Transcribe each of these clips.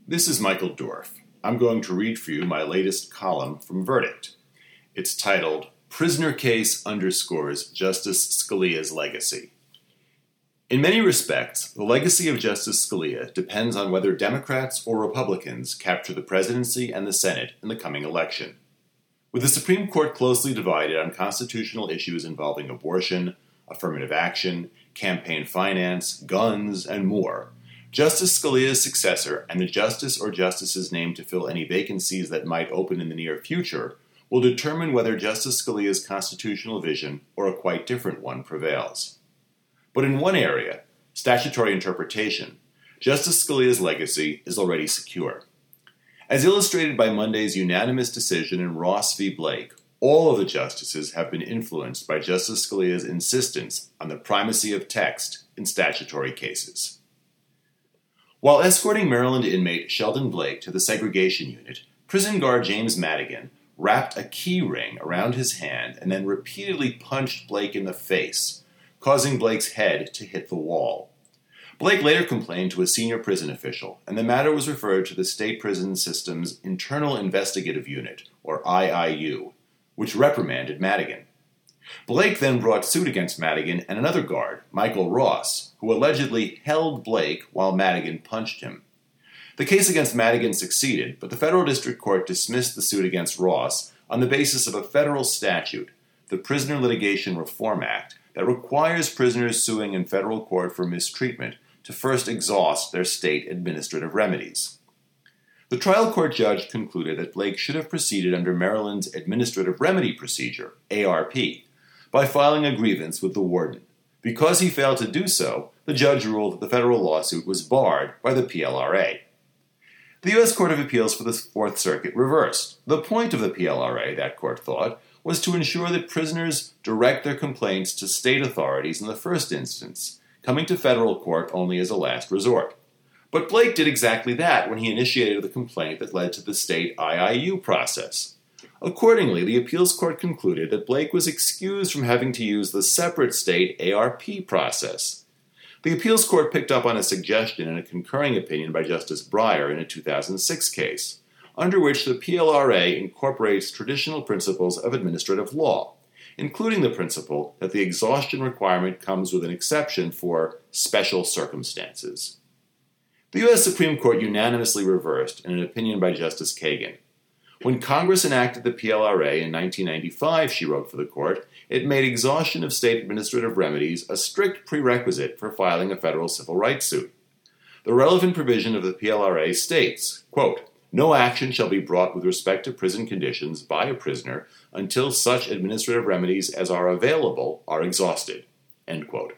This is Michael Dorf. I'm going to read for you my latest column from Verdict. It's titled, Prisoner Case Underscores Justice Scalia's Legacy. In many respects, the legacy of Justice Scalia depends on whether Democrats or Republicans capture the presidency and the Senate in the coming election. With the Supreme Court closely divided on constitutional issues involving abortion, affirmative action, campaign finance, guns, and more, Justice Scalia's successor and the justice or justices named to fill any vacancies that might open in the near future will determine whether Justice Scalia's constitutional vision or a quite different one prevails. But in one area, statutory interpretation, Justice Scalia's legacy is already secure. As illustrated by Monday's unanimous decision in Ross v. Blake, all of the justices have been influenced by Justice Scalia's insistence on the primacy of text in statutory cases. While escorting Maryland inmate Sheldon Blake to the segregation unit, prison guard James Madigan wrapped a key ring around his hand and then repeatedly punched Blake in the face, causing Blake's head to hit the wall. Blake later complained to a senior prison official, and the matter was referred to the state prison system's Internal Investigative Unit, or IIU, which reprimanded Madigan. Blake then brought suit against Madigan and another guard, Michael Ross, who allegedly held Blake while Madigan punched him. The case against Madigan succeeded, but the federal district court dismissed the suit against Ross on the basis of a federal statute, the Prisoner Litigation Reform Act, that requires prisoners suing in federal court for mistreatment to first exhaust their state administrative remedies. The trial court judge concluded that Blake should have proceeded under Maryland's Administrative Remedy Procedure, ARP, by filing a grievance with the warden. Because he failed to do so, the judge ruled that the federal lawsuit was barred by the PLRA. The U.S. Court of Appeals for the Fourth Circuit reversed. The point of the PLRA, that court thought, was to ensure that prisoners direct their complaints to state authorities in the first instance, coming to federal court only as a last resort. But Blake did exactly that when he initiated the complaint that led to the state IIU process. Accordingly, the appeals court concluded that Blake was excused from having to use the separate state ARP process. The appeals court picked up on a suggestion in a concurring opinion by Justice Breyer in a 2006 case, under which the PLRA incorporates traditional principles of administrative law, including the principle that the exhaustion requirement comes with an exception for special circumstances. The U.S. Supreme Court unanimously reversed in an opinion by Justice Kagan. When Congress enacted the PLRA in 1995, she wrote for the court, it made exhaustion of state administrative remedies a strict prerequisite for filing a federal civil rights suit. The relevant provision of the PLRA states, quote, no action shall be brought with respect to prison conditions by a prisoner until such administrative remedies as are available are exhausted, end quote.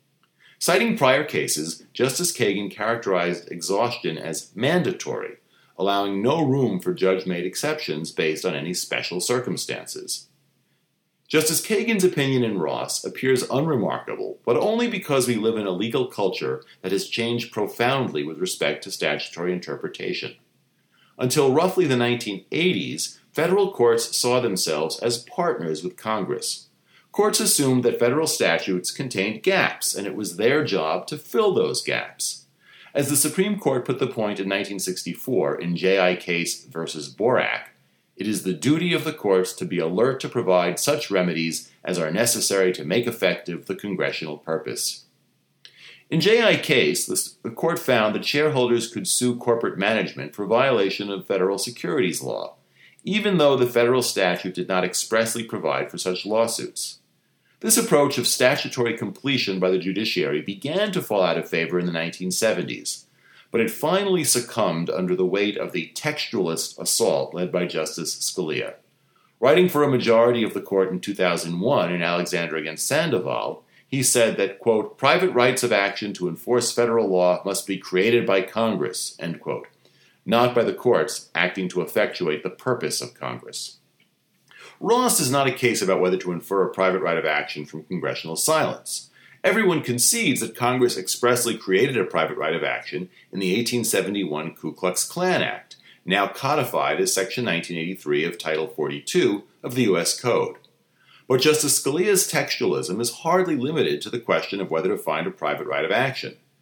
Citing prior cases, Justice Kagan characterized exhaustion as mandatory, allowing no room for judge-made exceptions based on any special circumstances. Justice Kagan's opinion in Ross appears unremarkable, but only because we live in a legal culture that has changed profoundly with respect to statutory interpretation. Until roughly the 1980s, federal courts saw themselves as partners with Congress. Courts assumed that federal statutes contained gaps, and it was their job to fill those gaps. As the Supreme Court put the point in 1964 in J.I. Case v. Borak, it is the duty of the courts to be alert to provide such remedies as are necessary to make effective the congressional purpose. In J.I. Case, the court found that shareholders could sue corporate management for violation of federal securities law, even though the federal statute did not expressly provide for such lawsuits. This approach of statutory completion by the judiciary began to fall out of favor in the 1970s, but it finally succumbed under the weight of the textualist assault led by Justice Scalia. Writing for a majority of the court in 2001 in Alexander against Sandoval, he said that, quote, private rights of action to enforce federal law must be created by Congress, end quote, not by the courts acting to effectuate the purpose of Congress. Ross is not a case about whether to infer a private right of action from congressional silence. Everyone concedes that Congress expressly created a private right of action in the 1871 Ku Klux Klan Act, now codified as Section 1983 of Title 42 of the U.S. Code. But Justice Scalia's textualism is hardly limited to the question of whether to find a private right of action.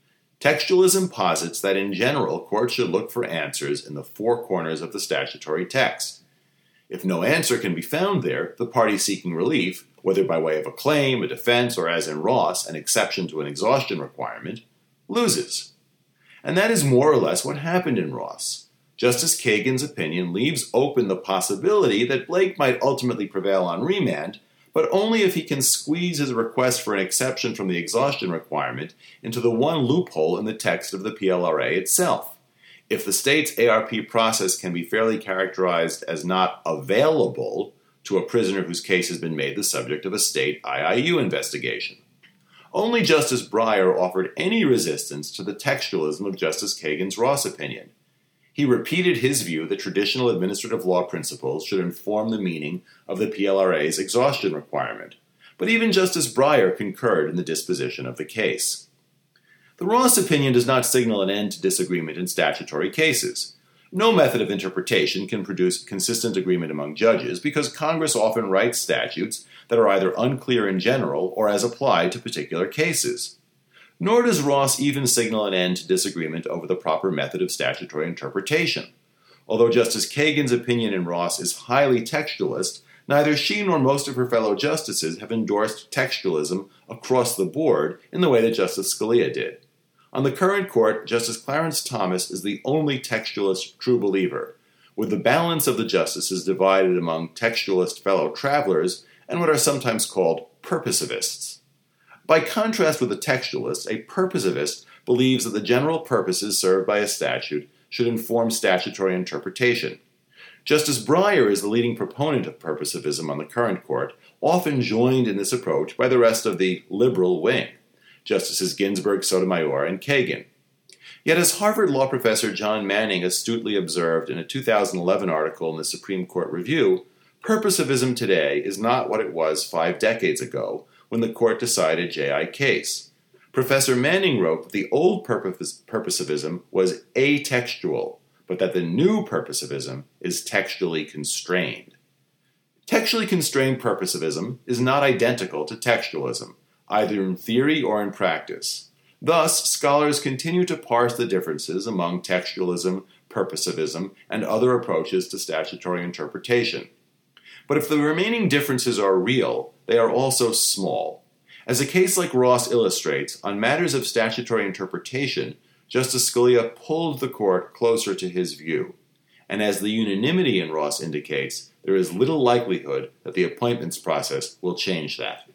Textualism posits that in general, courts should look for answers in the four corners of the statutory text. If no answer can be found there, the party seeking relief, whether by way of a claim, a defense, or as in Ross, an exception to an exhaustion requirement, loses. And that is more or less what happened in Ross. Justice Kagan's opinion leaves open the possibility that Blake might ultimately prevail on remand, but only if he can squeeze his request for an exception from the exhaustion requirement into the one loophole in the text of the PLRA itself. If the state's ARP process can be fairly characterized as not available to a prisoner whose case has been made the subject of a state IIU investigation. Only Justice Breyer offered any resistance to the textualism of Justice Kagan's Ross opinion. He repeated his view that traditional administrative law principles should inform the meaning of the PLRA's exhaustion requirement, but even Justice Breyer concurred in the disposition of the case. The Ross opinion does not signal an end to disagreement in statutory cases. No method of interpretation can produce consistent agreement among judges because Congress often writes statutes that are either unclear in general or as applied to particular cases. Nor does Ross even signal an end to disagreement over the proper method of statutory interpretation. Although Justice Kagan's opinion in Ross is highly textualist, neither she nor most of her fellow justices have endorsed textualism across the board in the way that Justice Scalia did. On the current court, Justice Clarence Thomas is the only textualist true believer, with the balance of the justices divided among textualist fellow travelers and what are sometimes called purposivists. By contrast with a textualist, a purposivist believes that the general purposes served by a statute should inform statutory interpretation. Justice Breyer is the leading proponent of purposivism on the current court, often joined in this approach by the rest of the liberal wing, Justices Ginsburg, Sotomayor, and Kagan. Yet as Harvard law professor John Manning astutely observed in a 2011 article in the Supreme Court Review, purposivism today is not what it was 5 decades ago when the court decided J.I. Case. Professor Manning wrote that the old purposivism was atextual, but that the new purposivism is textually constrained. Textually constrained purposivism is not identical to textualism, either in theory or in practice. Thus, scholars continue to parse the differences among textualism, purposivism, and other approaches to statutory interpretation. But if the remaining differences are real, they are also small. As a case like Ross illustrates, on matters of statutory interpretation, Justice Scalia pulled the court closer to his view. And as the unanimity in Ross indicates, there is little likelihood that the appointments process will change that.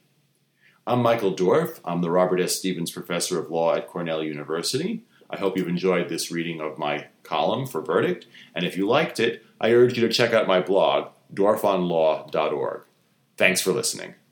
I'm Michael Dorf. I'm the Robert S. Stevens Professor of Law at Cornell University. I hope you've enjoyed this reading of my column for Verdict, and if you liked it, I urge you to check out my blog, dorfonlaw.org. Thanks for listening.